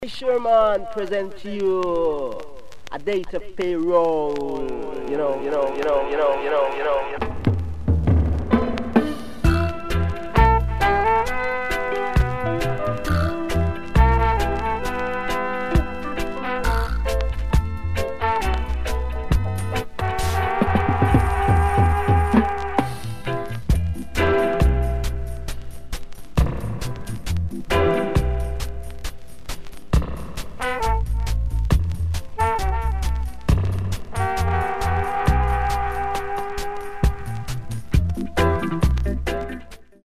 Sherman present to you a date of payroll. You know.